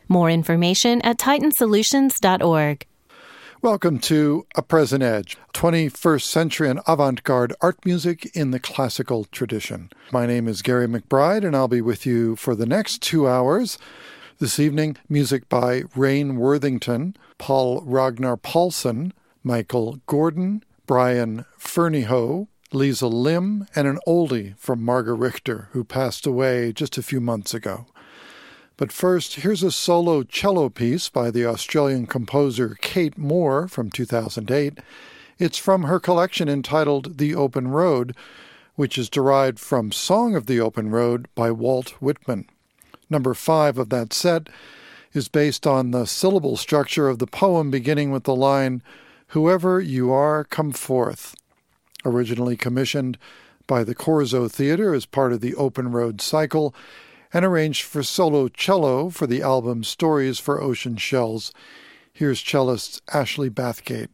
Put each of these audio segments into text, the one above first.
More information at titansolutions.org. Welcome to A Present Edge, 21st century and avant-garde art music in the classical tradition. My name is Gary McBride, and I'll be with you for the next 2 hours. This evening, music by Rain Worthington, Paul Ragnar Paulsen, Michael Gordon, Brian Fernyhough, Lisa Lim, and an oldie from Marga Richter, who passed away just a few months ago. But first, here's a solo cello piece by the Australian composer Kate Moore from 2008. It's from her collection entitled The Open Road, which is derived from Song of the Open Road by Walt Whitman. Number 5 of that set is based on the syllable structure of the poem beginning with the line, "Whoever you are, come forth," originally commissioned by the Corzo Theatre as part of the Open Road cycle, and arranged for solo cello for the album Stories for Ocean Shells. Here's cellist Ashley Bathgate.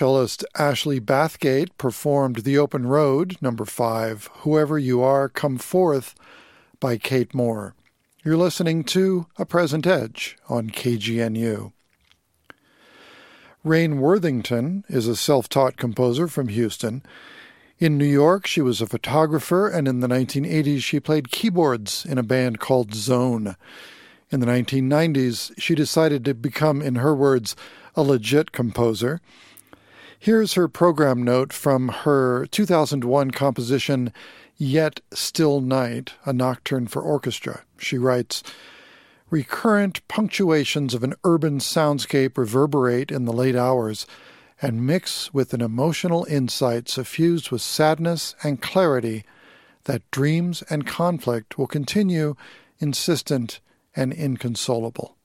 Cellist Ashley Bathgate performed The Open Road, number 5, Whoever You Are, Come Forth, by Kate Moore. You're listening to A Present Edge on KGNU. Rain Worthington is a self-taught composer from Houston. In New York, she was a photographer, and in the 1980s, she played keyboards in a band called Zone. In the 1990s, she decided to become, in her words, a legit composer. Here's her program note from her 2001 composition, Yet Still Night, a nocturne for orchestra. She writes, recurrent punctuations of an urban soundscape reverberate in the late hours and mix with an emotional insight suffused with sadness and clarity that dreams and conflict will continue insistent and inconsolable.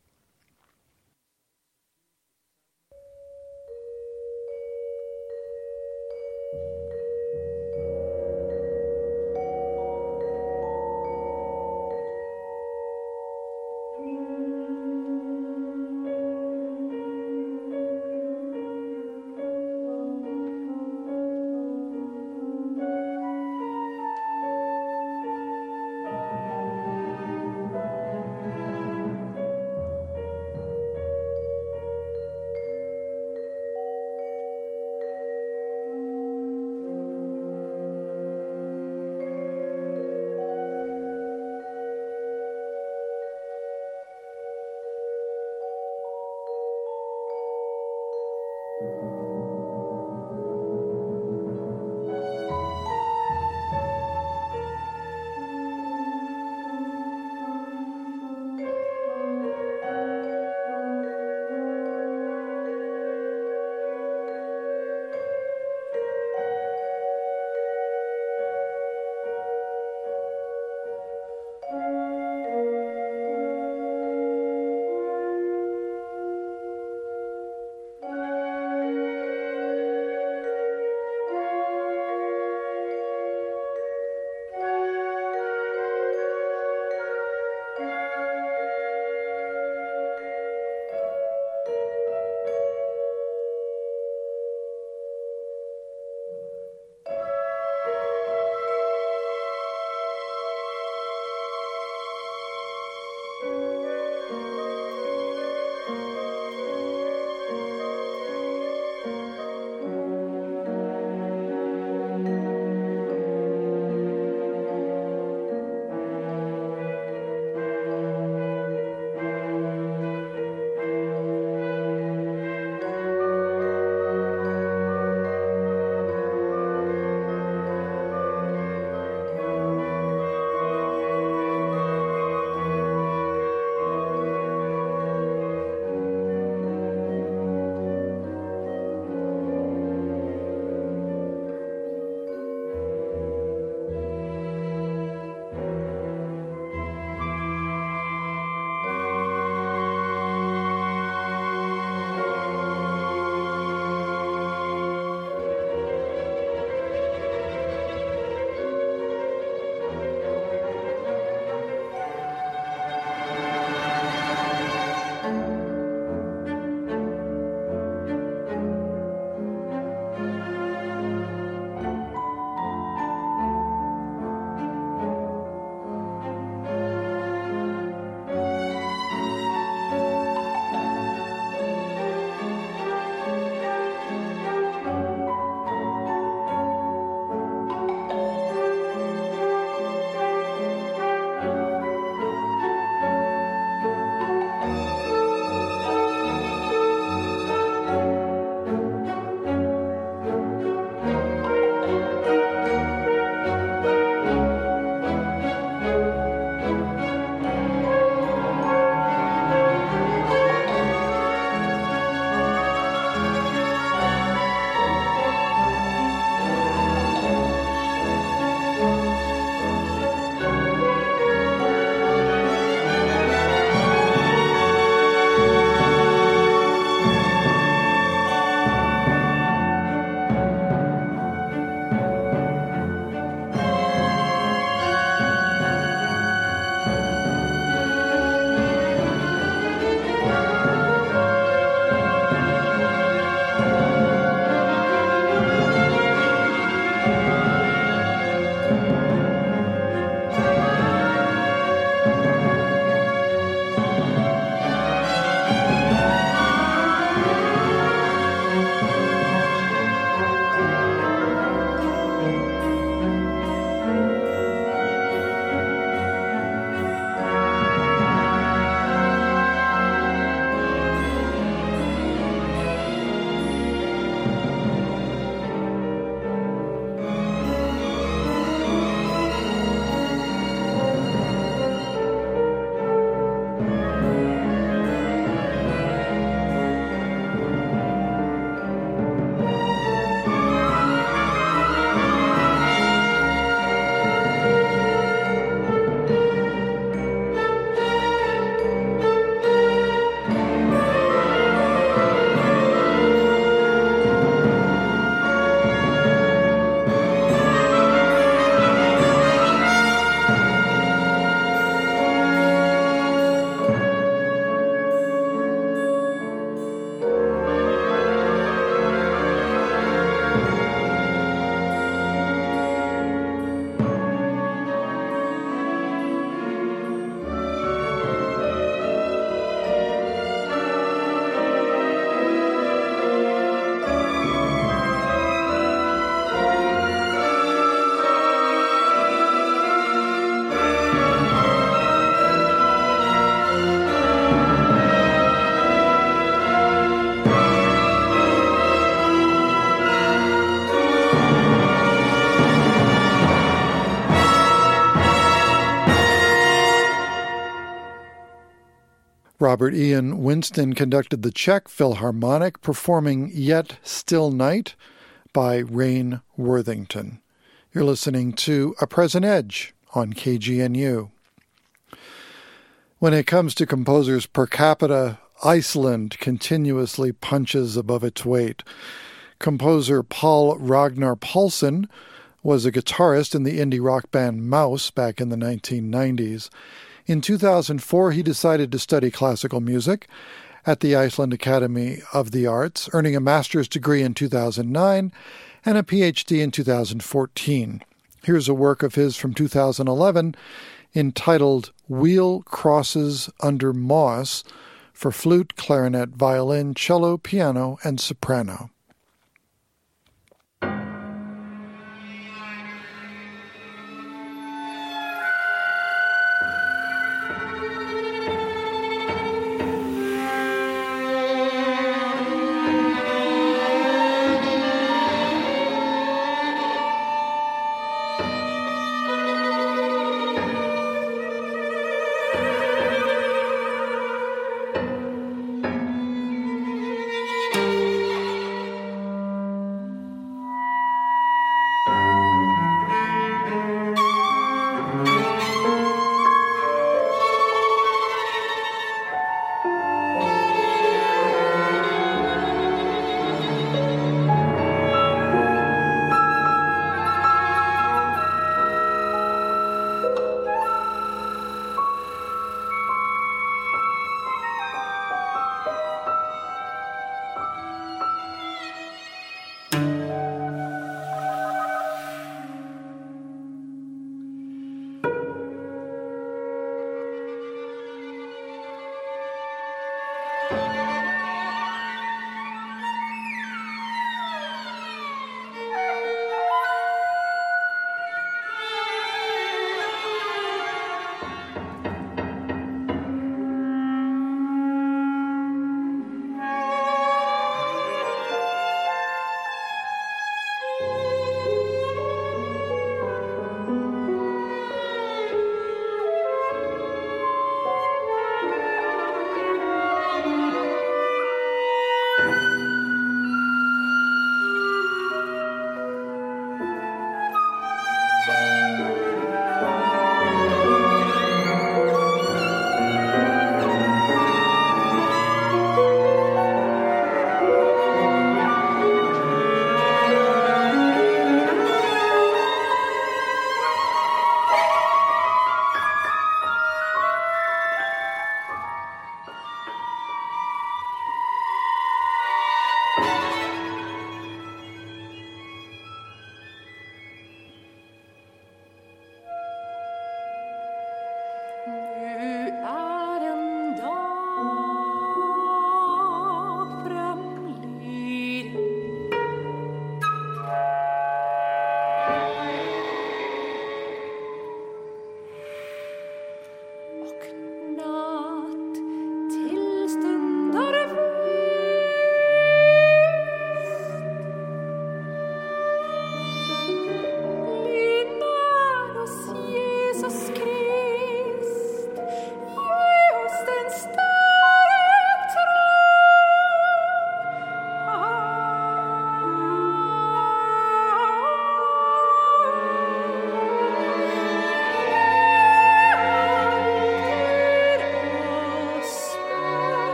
Robert Ian Winston conducted the Czech Philharmonic, performing Yet Still Night by Rain Worthington. You're listening to A Present Edge on KGNU. When it comes to composers per capita, Iceland continuously punches above its weight. Composer Paul Ragnar Pálsson was a guitarist in the indie rock band Mouse back in the 1990s. In 2004, he decided to study classical music at the Iceland Academy of the Arts, earning a master's degree in 2009 and a PhD in 2014. Here's a work of his from 2011 entitled Wheel Crosses Under Moss for flute, clarinet, violin, cello, piano, and soprano.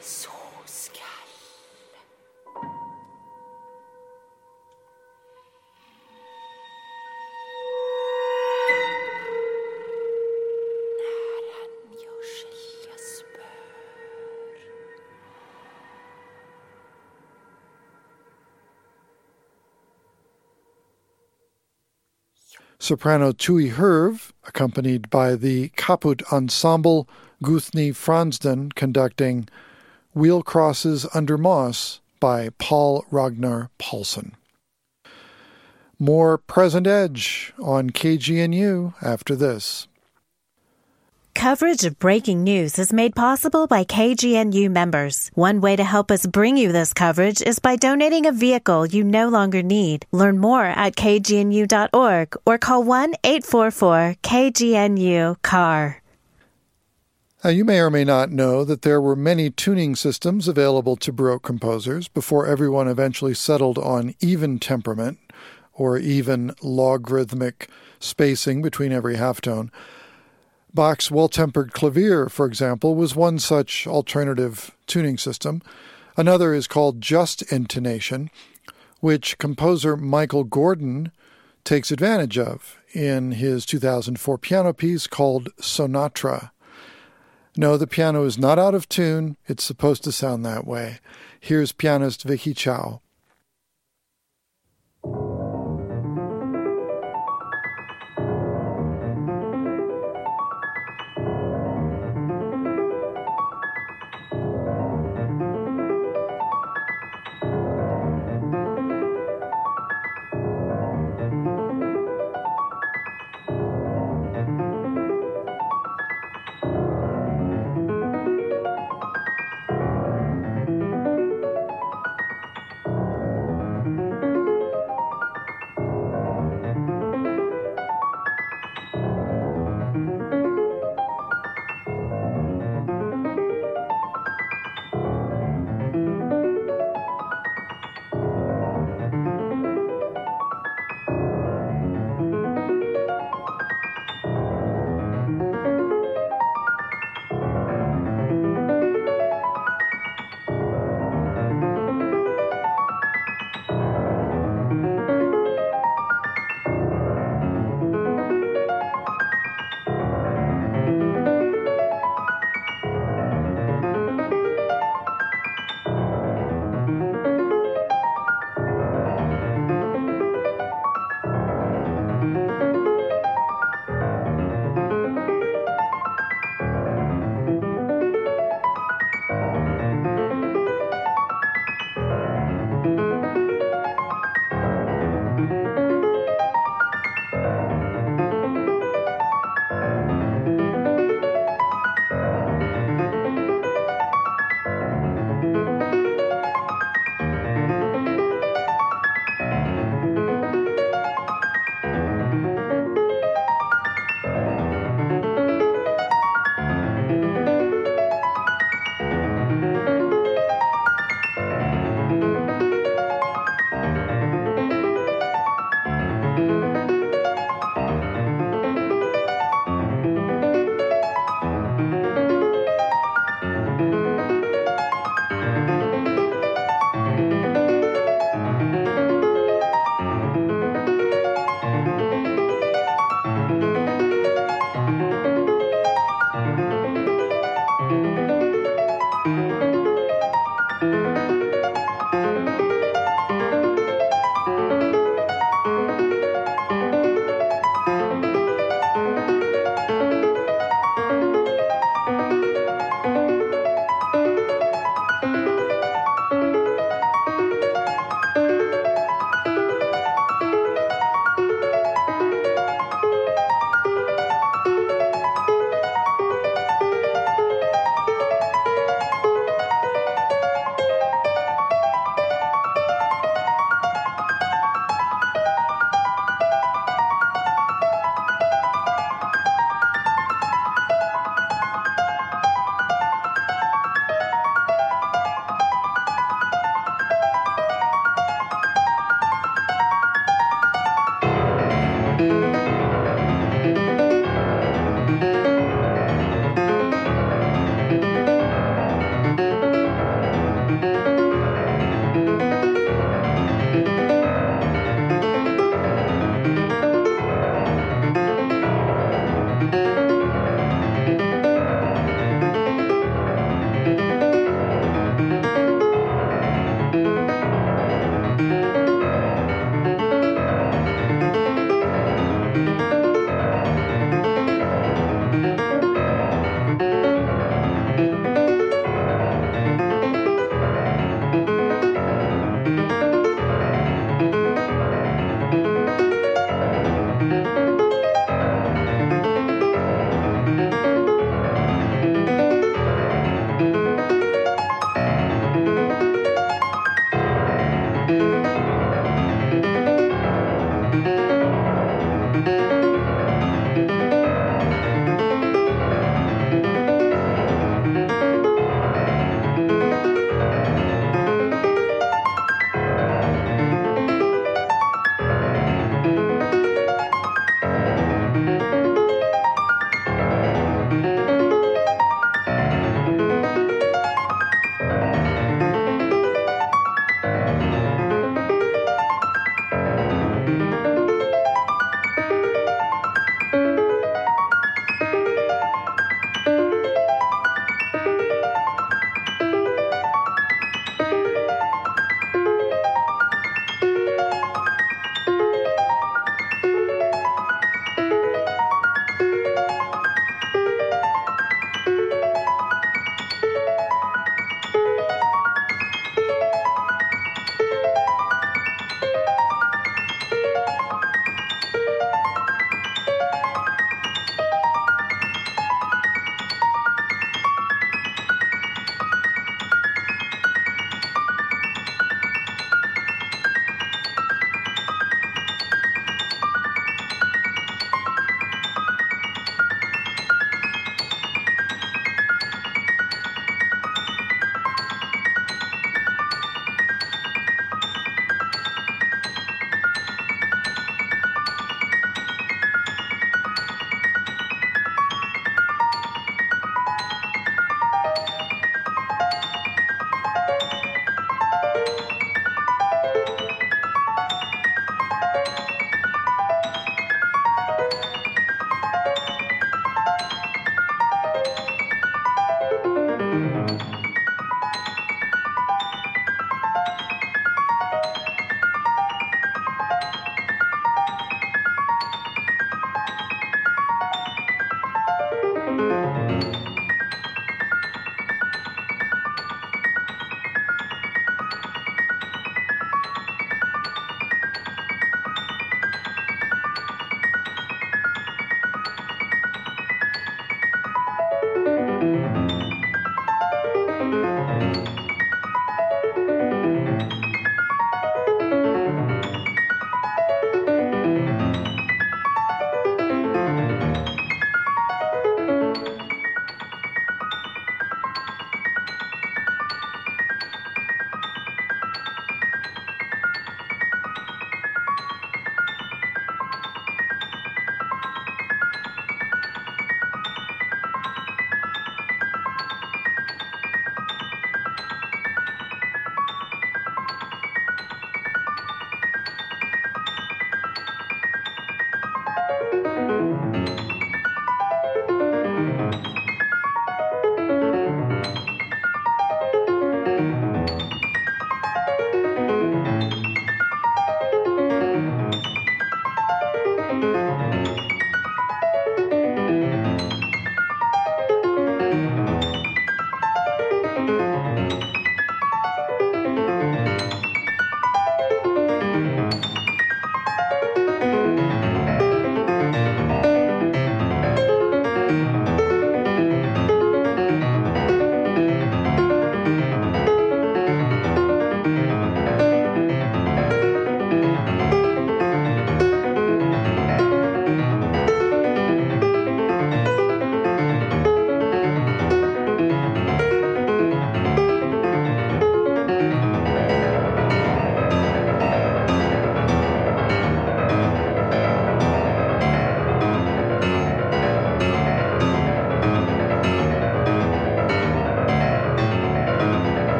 Så skall när han gör skiljas bör. Soprano Tui Herve, accompanied by the Kaput Ensemble, Guthnie Fransden conducting Wheel Crosses Under Moss by Paul Ragnar Paulsen. More Present Edge on KGNU after this. Coverage of breaking news is made possible by KGNU members. One way to help us bring you this coverage is by donating a vehicle you no longer need. Learn more at kgnu.org or call 1-844-KGNU-CAR. Now, you may or may not know that there were many tuning systems available to Baroque composers before everyone eventually settled on even temperament or even logarithmic spacing between every halftone. Bach's Well-Tempered Clavier, for example, was one such alternative tuning system. Another is called Just Intonation, which composer Michael Gordon takes advantage of in his 2004 piano piece called Sonatra. No, the piano is not out of tune. It's supposed to sound that way. Here's pianist Vicky Chow.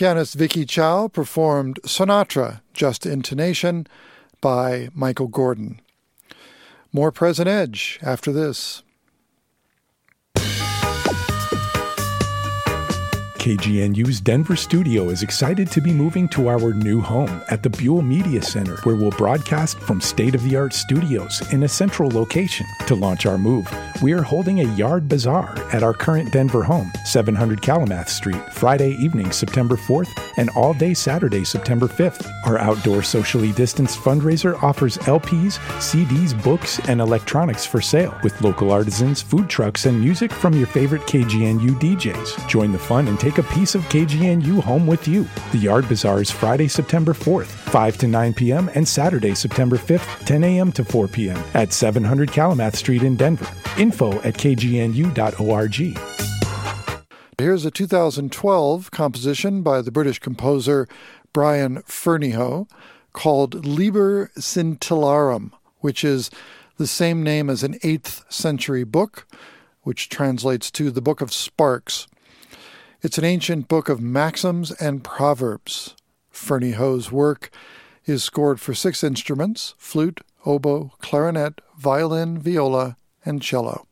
Pianist Vicky Chow performed Sinatra, Just Intonation, by Michael Gordon. More Present Edge after this. KGNU's Denver studio is excited to be moving to our new home at the Buell Media Center, where we'll broadcast from state-of-the-art studios in a central location. To launch our move, we are holding a yard bazaar at our current Denver home, 700 Kalamath Street, Friday evening, September 4th, and all day Saturday, September 5th. Our outdoor socially distanced fundraiser offers LPs, CDs, books, and electronics for sale, with local artisans, food trucks, and music from your favorite KGNU DJs. Join the fun and take a piece of KGNU home with you. The Yard Bazaar is Friday, September 4th, 5 to 9 p.m. and Saturday, September 5th, 10 a.m. to 4 p.m. at 700 Kalamath Street in Denver. Info at kgnu.org. Here's a 2012 composition by the British composer Brian Fernyhough called Liber Scintillarum, which is the same name as an 8th century book, which translates to the Book of Sparks. It's an ancient book of maxims and proverbs. Fernyhough's work is scored for 6 instruments: flute, oboe, clarinet, violin, viola, and cello.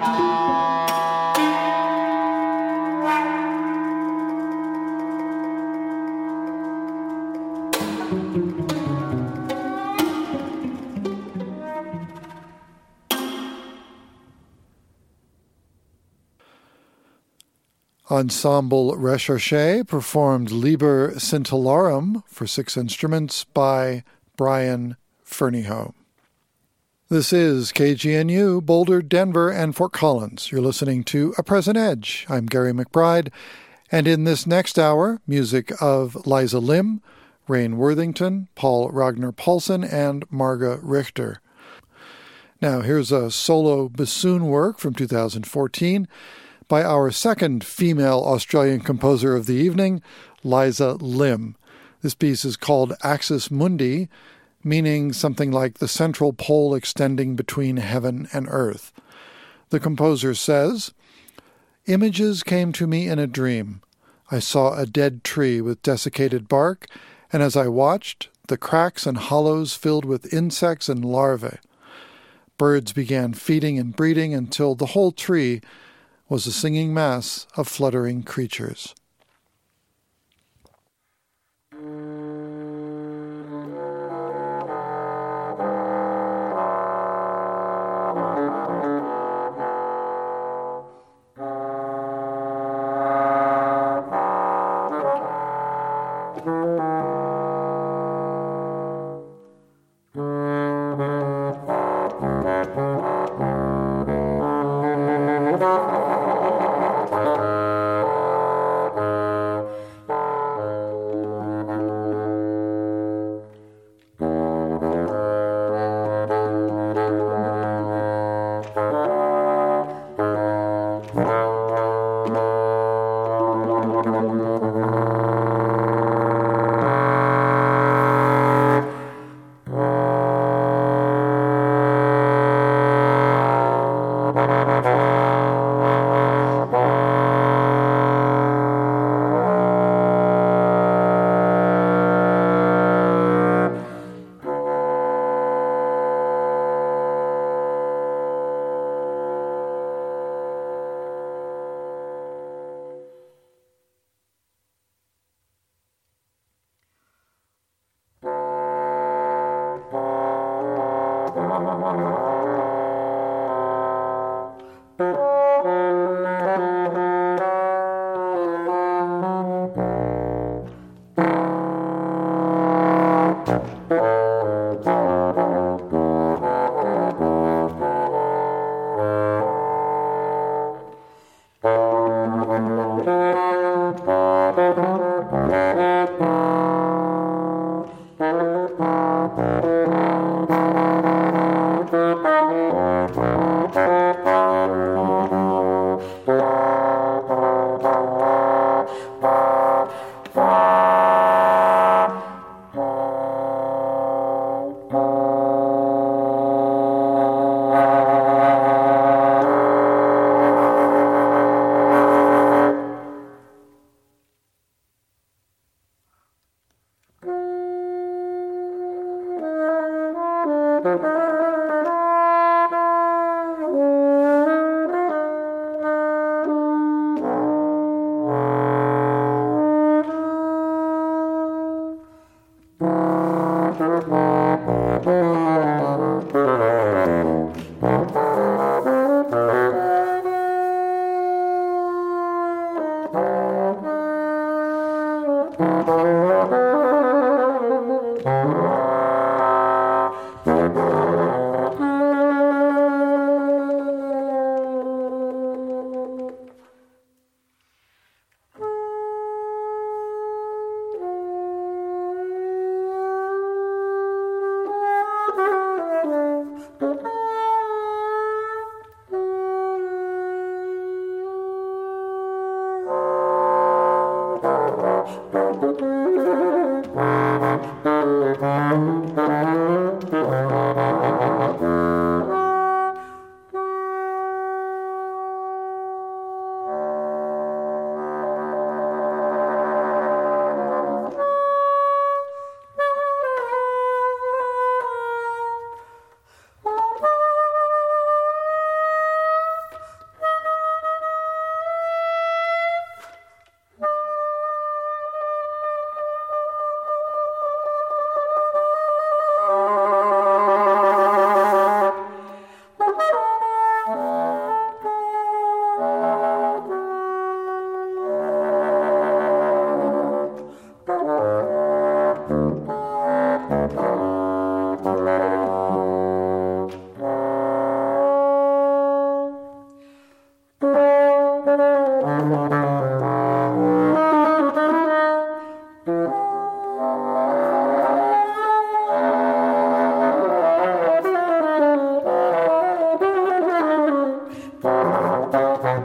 Ensemble Recherche performed Liber Scintillarum for 6 instruments by Brian Fernyhough. This is KGNU, Boulder, Denver, and Fort Collins. You're listening to A Present Edge. I'm Gary McBride, and in this next hour, music of Liza Lim, Rain Worthington, Paul Ragnar Paulsen, and Marga Richter. Now here's a solo bassoon work from 2014 by our second female Australian composer of the evening, Liza Lim. This piece is called Axis Mundi, meaning something like the central pole extending between heaven and earth. The composer says, "Images came to me in a dream. I saw a dead tree with desiccated bark, and as I watched, the cracks and hollows filled with insects and larvae. Birds began feeding and breeding until the whole tree was a singing mass of fluttering creatures."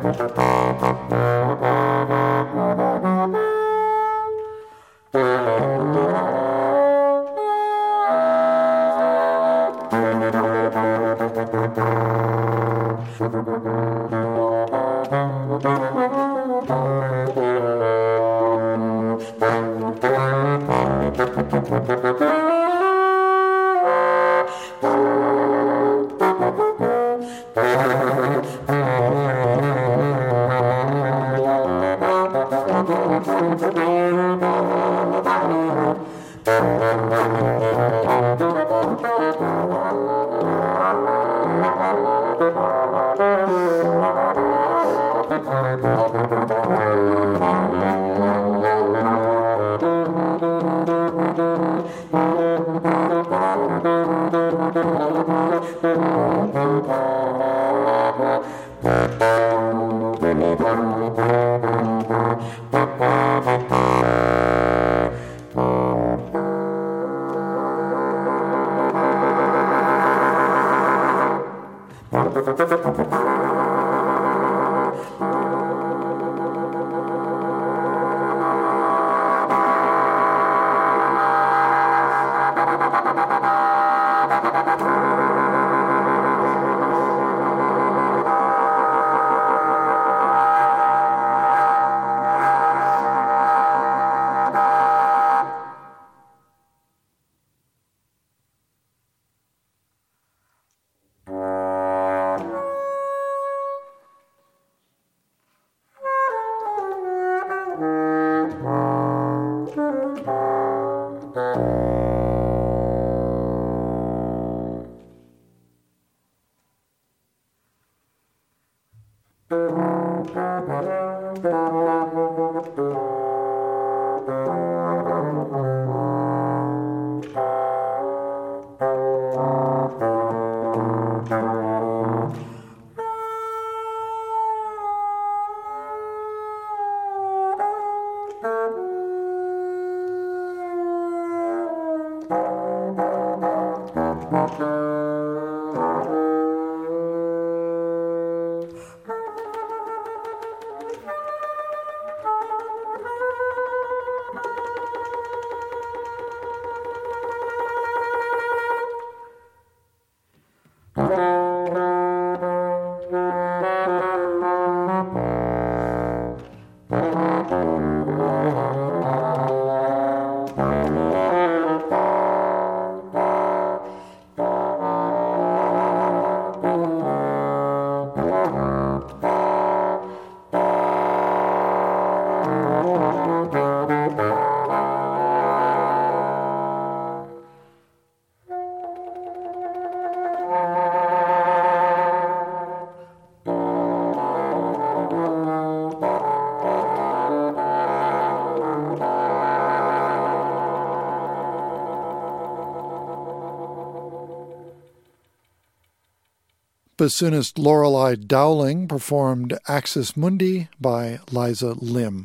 Bassoonist Lorelei Dowling performed Axis Mundi by Liza Lim.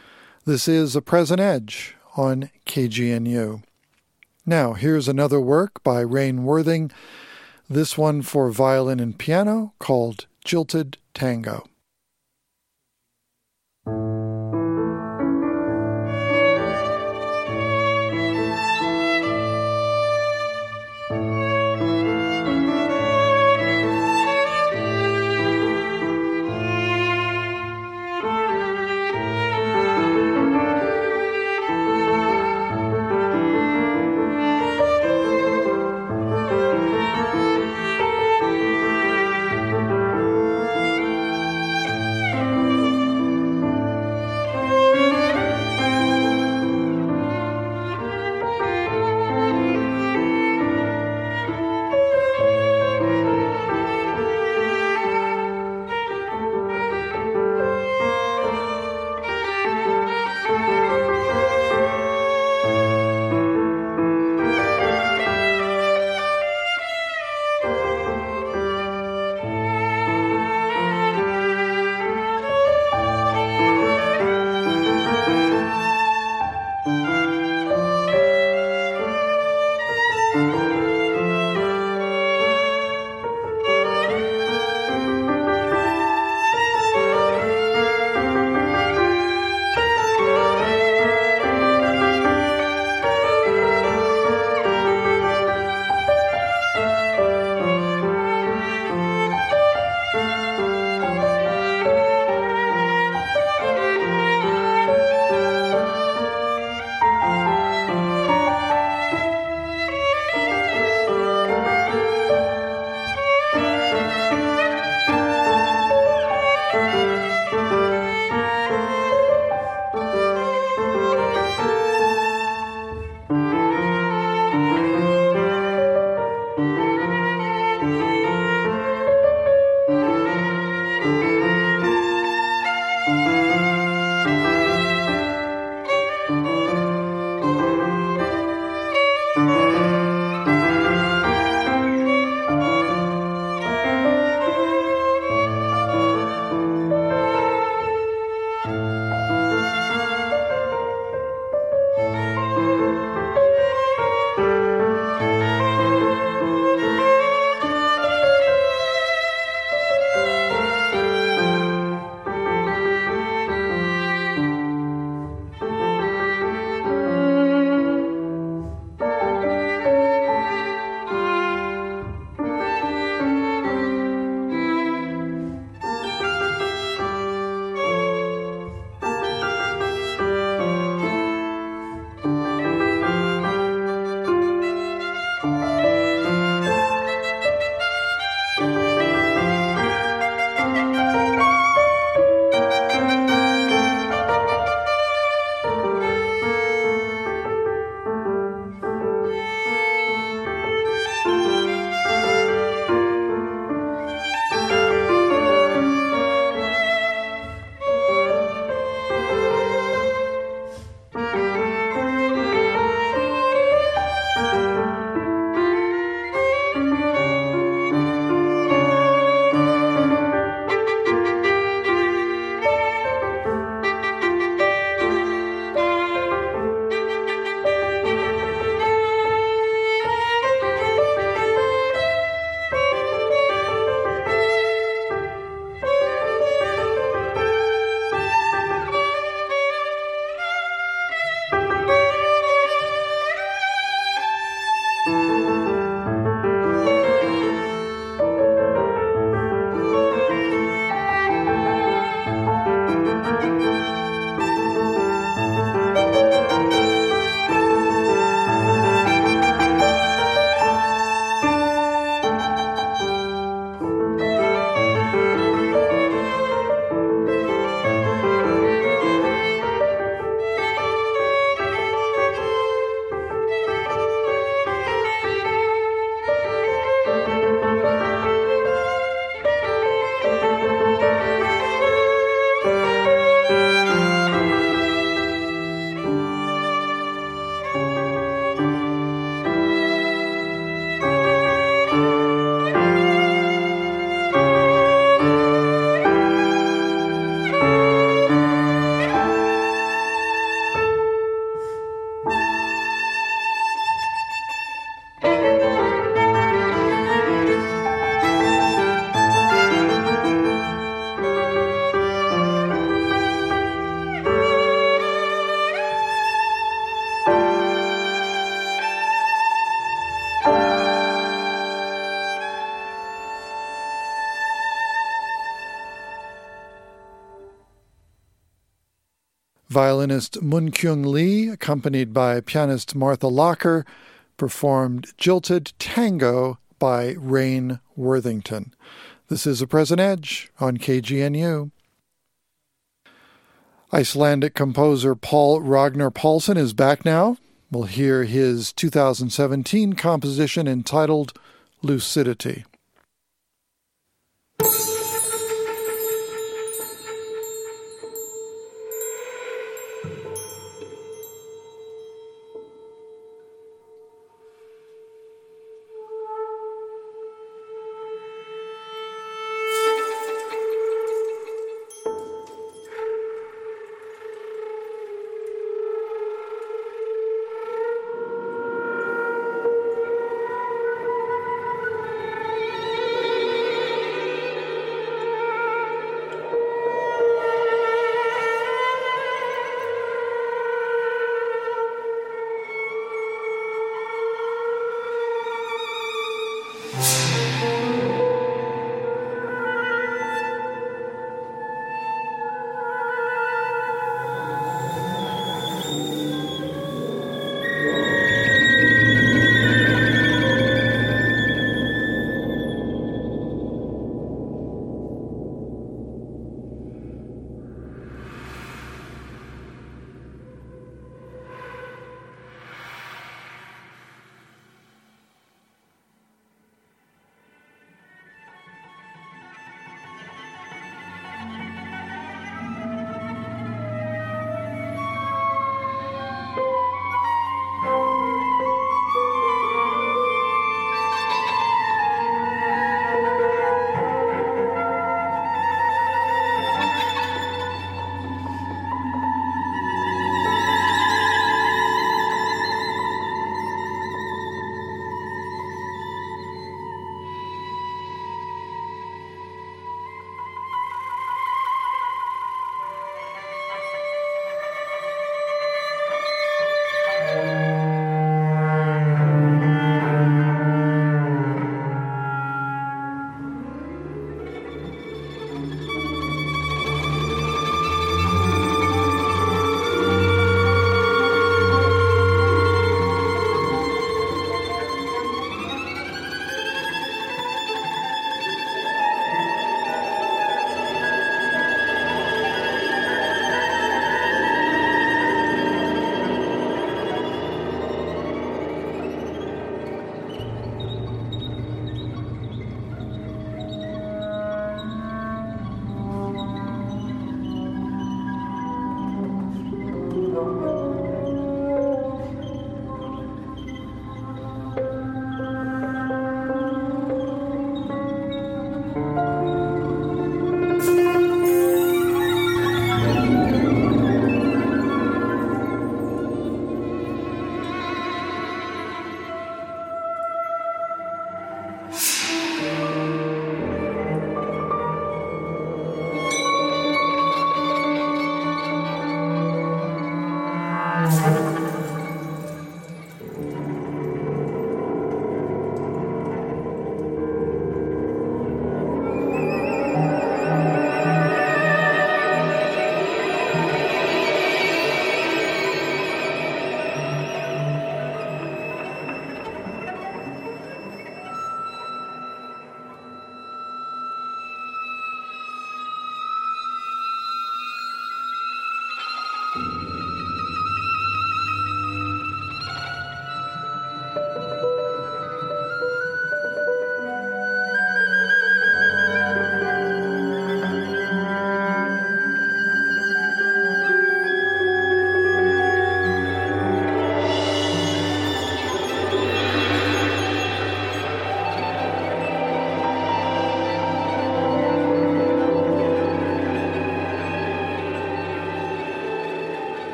This is A Present Edge on KGNU. Now, here's another work by Rain Worthing, this one for violin and piano called Jilted Tango. Violinist Mun Kyung Lee, accompanied by pianist Martha Locker, performed Jilted Tango by Rain Worthington. This is A Present Edge on KGNU. Icelandic composer Paul Ragnar Pálsson is back now. We'll hear his 2017 composition entitled Lucidity.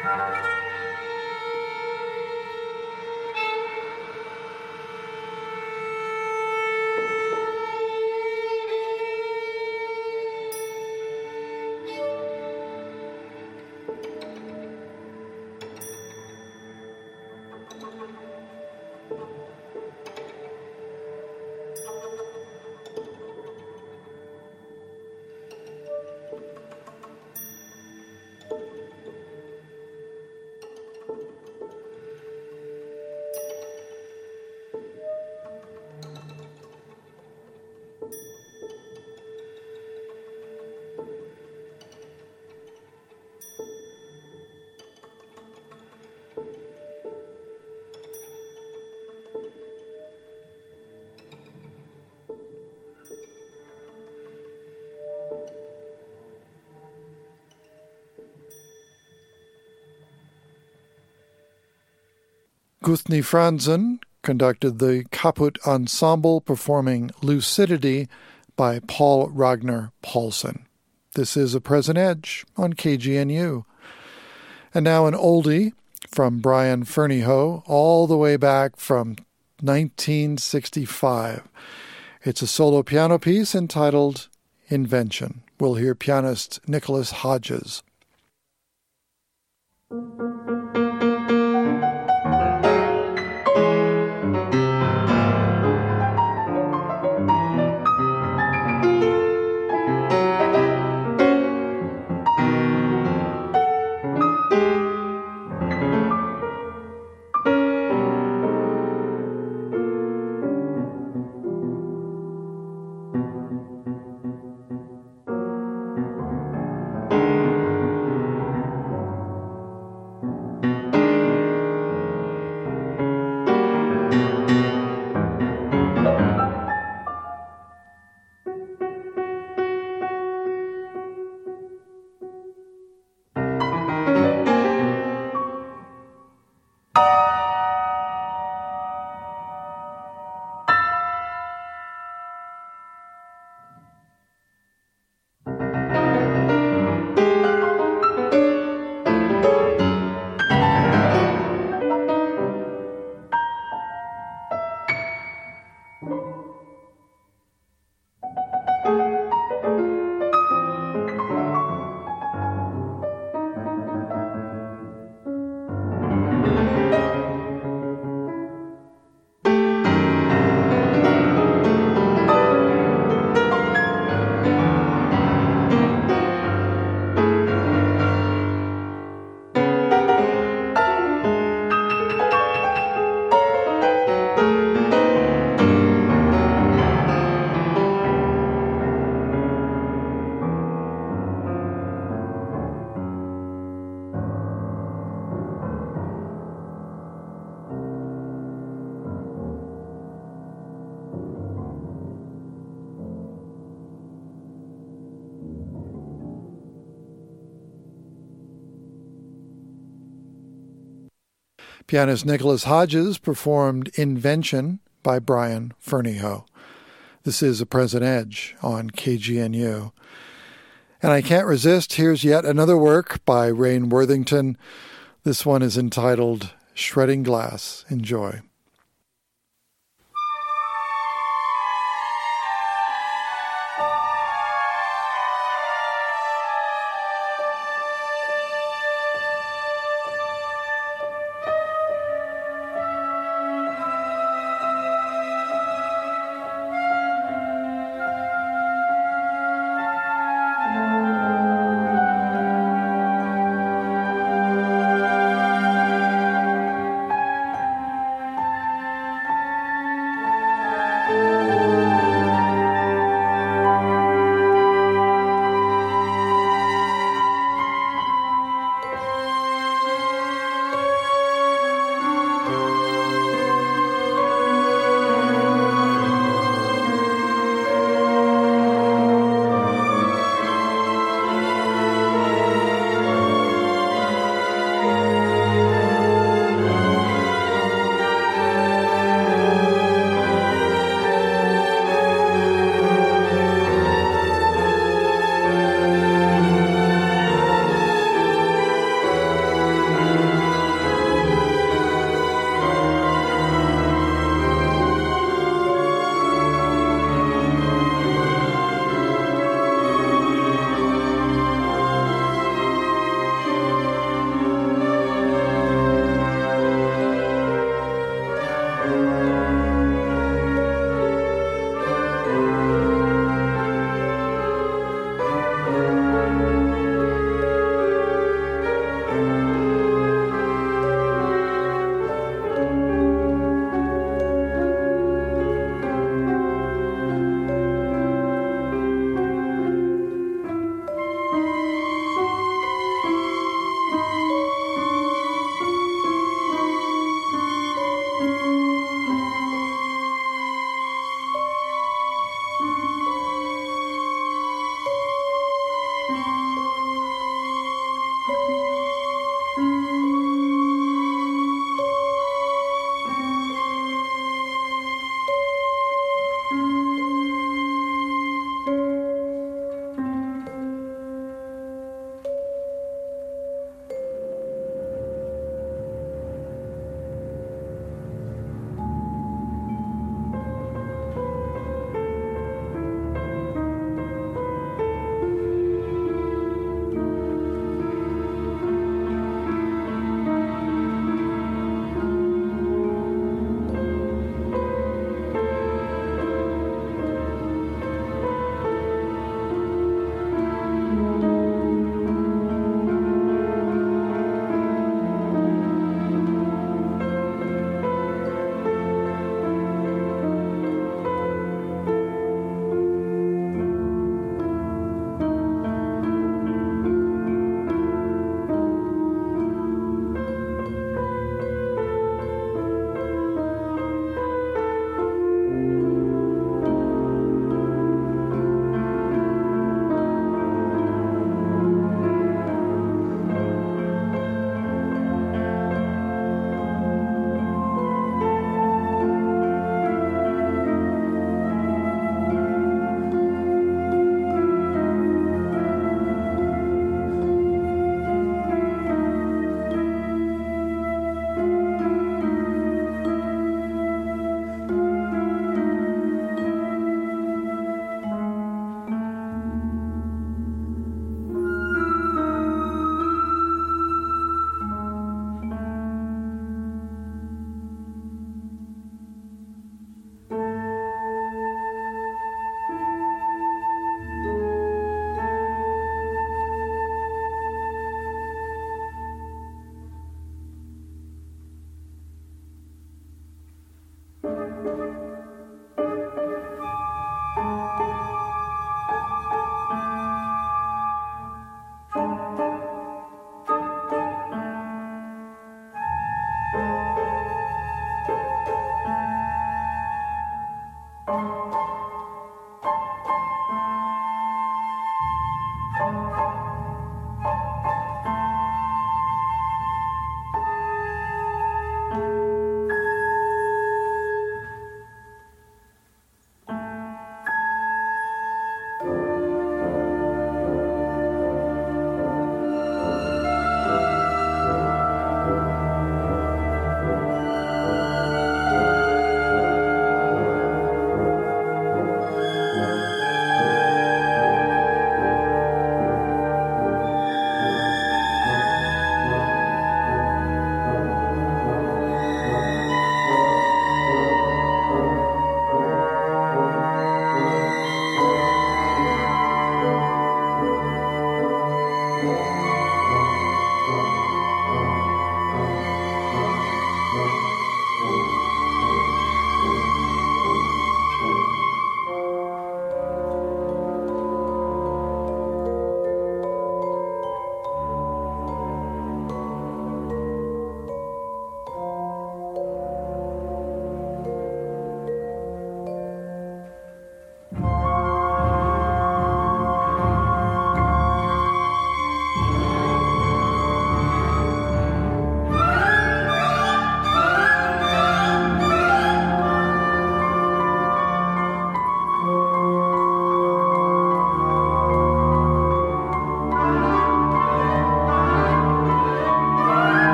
Guthnie Franzen conducted the Caput Ensemble performing Lucidity by Paul Ragnar Paulsen. This is A Present Edge on KGNU. And now an oldie from Brian Fernyhough all the way back from 1965. It's a solo piano piece entitled Invention. We'll hear pianist Nicholas Hodges. Pianist Nicholas Hodges performed Invention by Brian Fernyhough. This is A Present Edge on KGNU. And I can't resist, here's yet another work by Rain Worthington. This one is entitled Shredding Glass. Enjoy.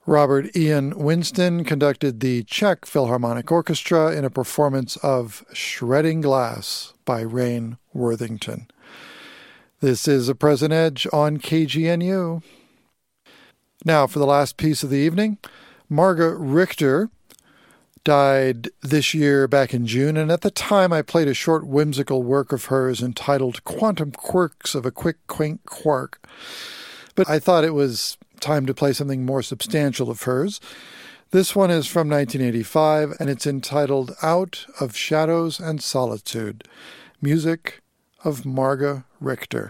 Robert Ian Winston conducted the Czech Philharmonic Orchestra in a performance of Shredding Glass by Rain Worthington. This is A Present Edge on KGNU. Now, for the last piece of the evening, Marga Richter died this year back in June, and at the time I played a short whimsical work of hers entitled Quantum Quirks of a Quick Quaint Quark. But I thought it was time to play something more substantial of hers. This one is from 1985, and it's entitled Out of Shadows and Solitude, music of Marga Richter.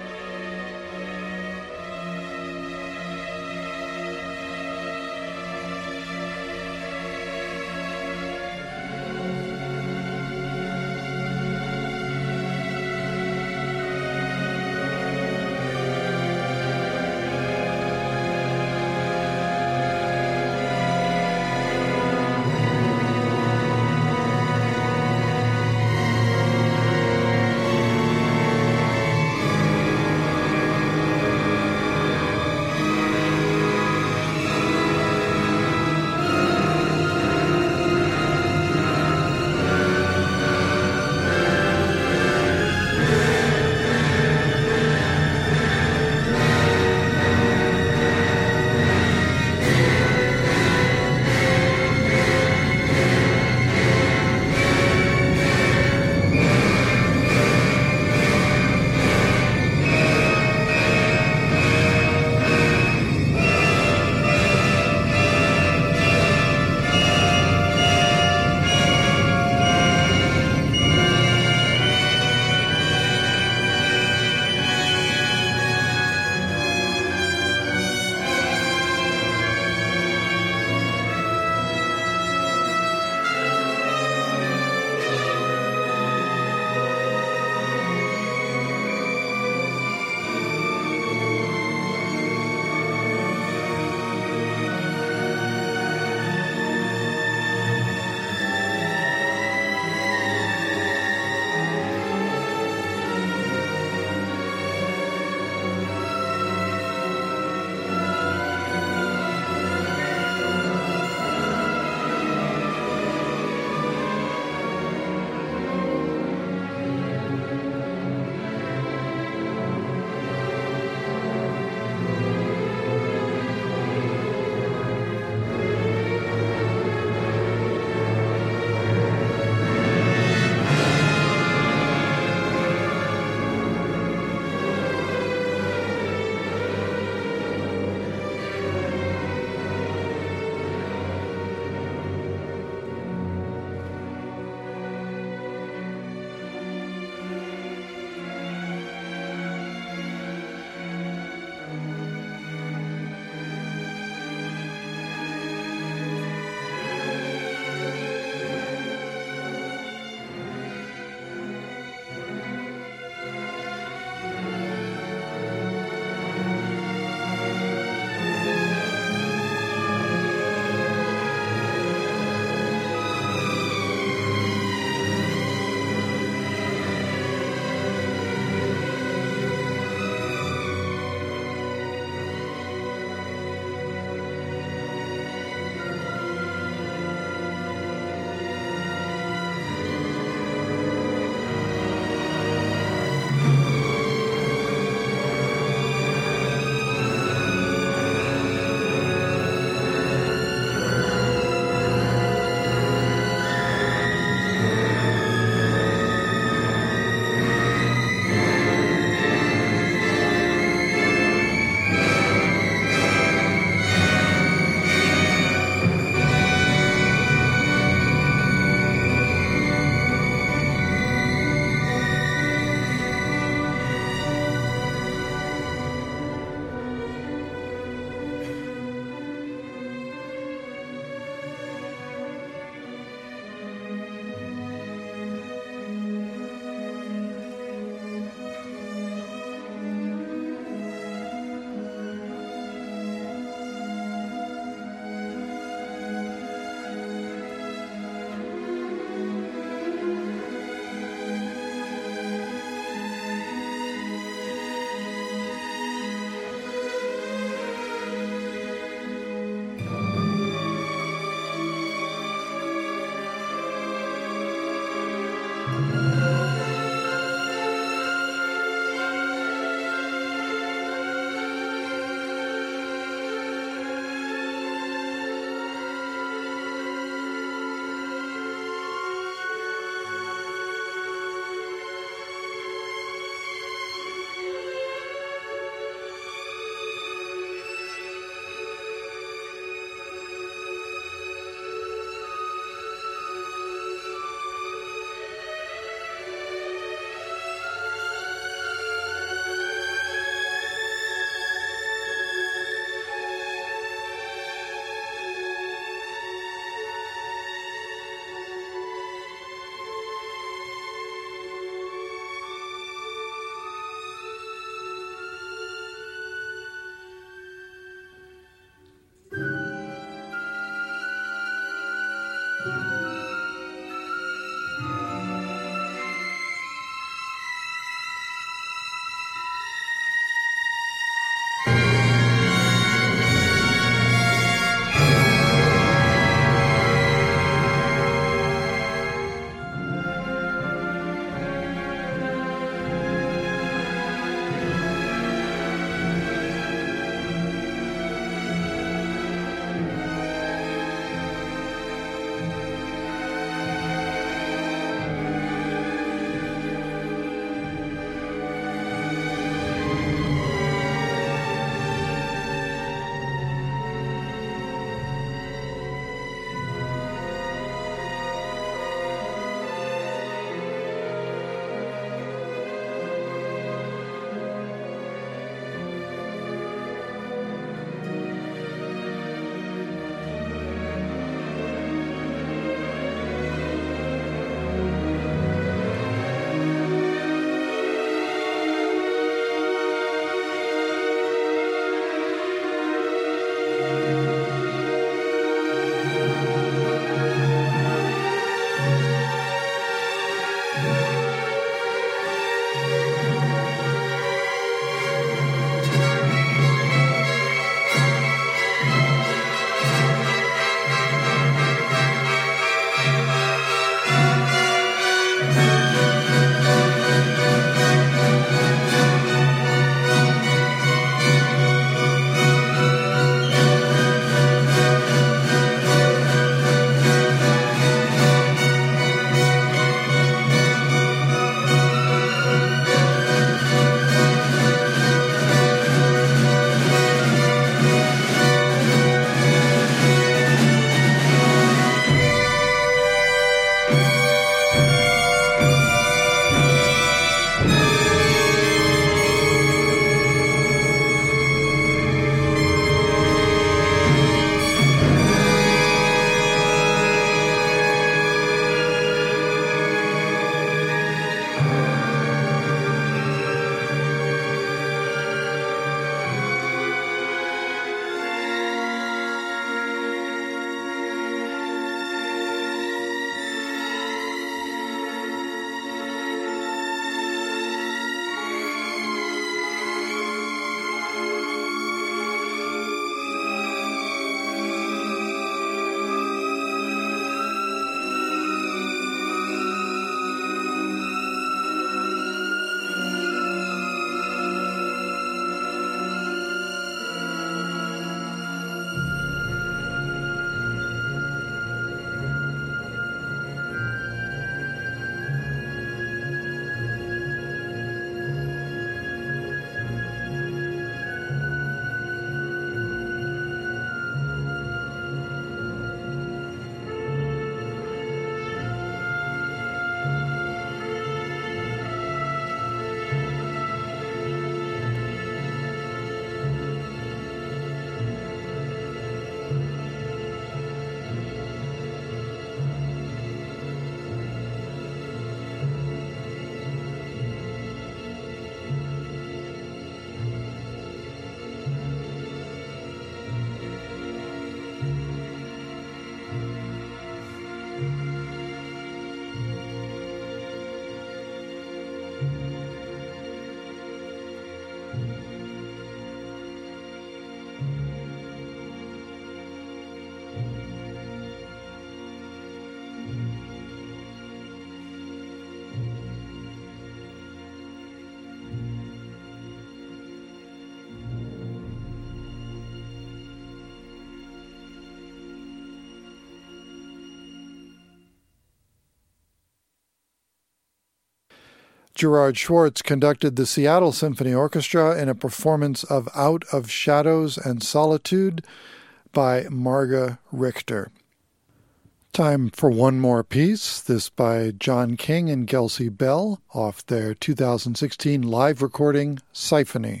Gerard Schwartz conducted the Seattle Symphony Orchestra in a performance of Out of Shadows and Solitude by Marga Richter. Time for one more piece, this by John King and Kelsey Bell off their 2016 live recording, Symphony.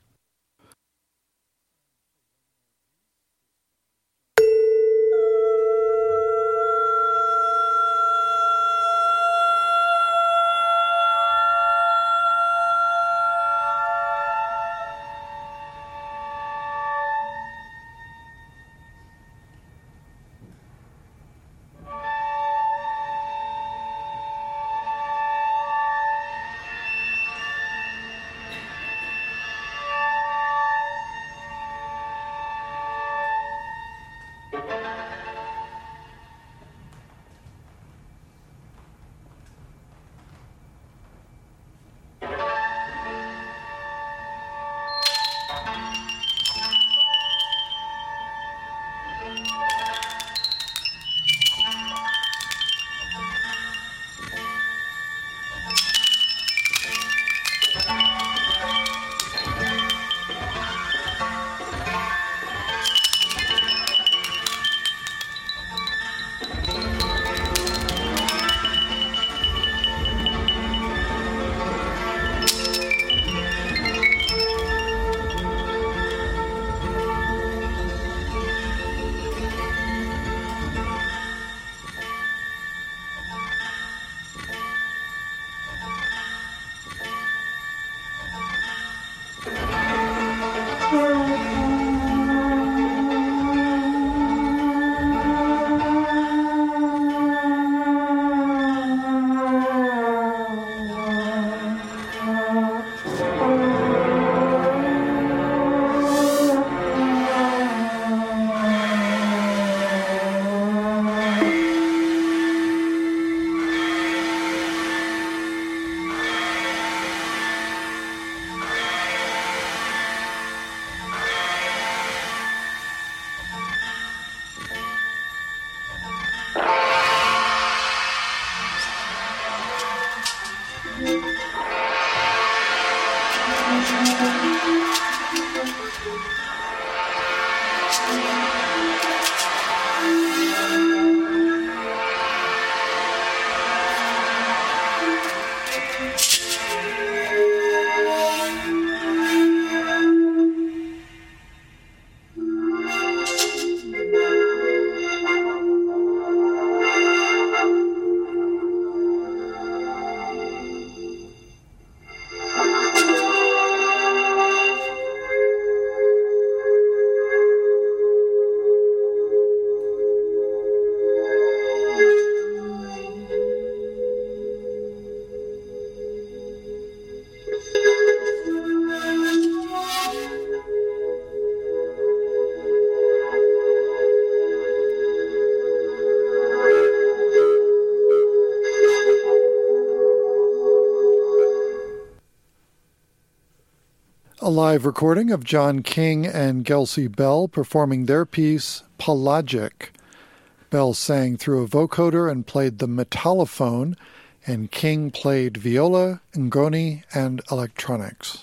A live recording of John King and Kelsey Bell performing their piece, Pelagic. Bell sang through a vocoder and played the metallophone, and King played viola, ngoni, and electronics.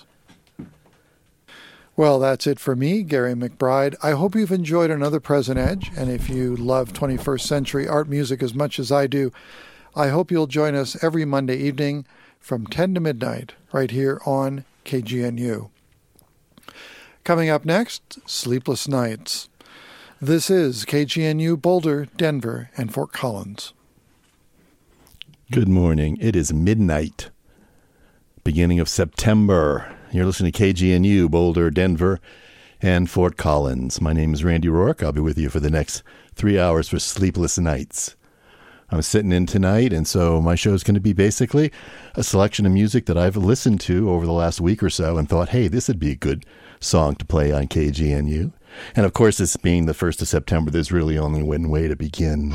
Well, that's it for me, Gary McBride. I hope you've enjoyed another Present Edge, and if you love 21st century art music as much as I do, I hope you'll join us every Monday evening from 10 to midnight right here on KGNU. Coming up next, Sleepless Nights. This is KGNU Boulder, Denver, and Fort Collins. Good morning. It is midnight, beginning of September. You're listening to KGNU Boulder, Denver, and Fort Collins. My name is Randy Rourke. I'll be with you for the next 3 hours for Sleepless Nights. I'm sitting in tonight, and so my show is going to be basically a selection of music that I've listened to over the last week or so and thought, hey, this would be a good song to play on KGNU. And of course, this being the 1st of September, there's really only one way to begin.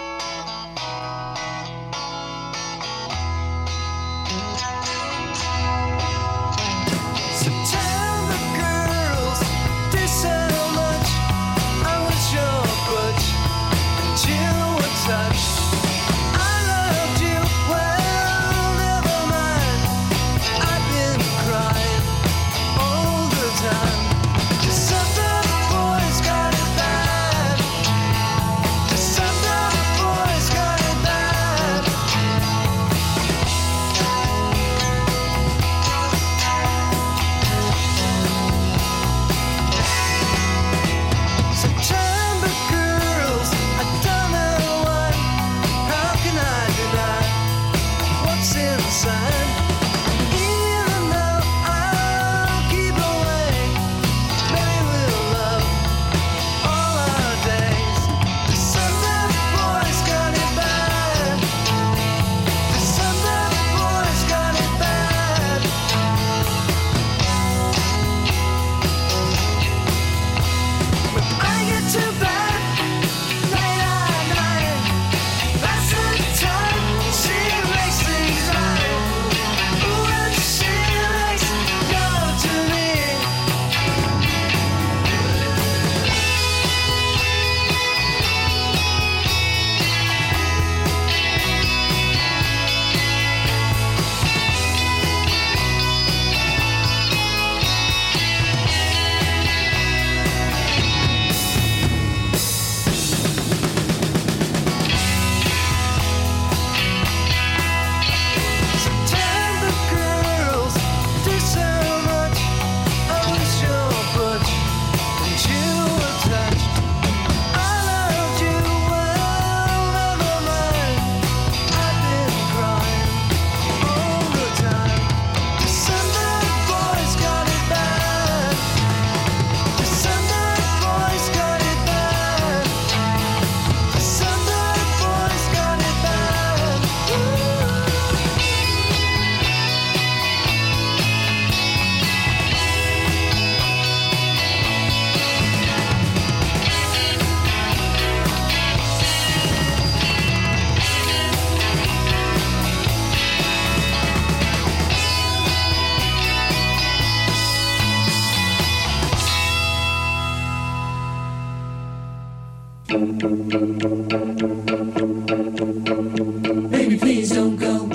Baby, please don't go.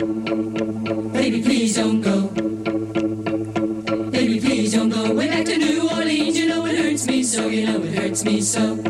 Baby, please don't go. Baby, please don't go. Way back to New Orleans, you know it hurts me so, you know it hurts me so.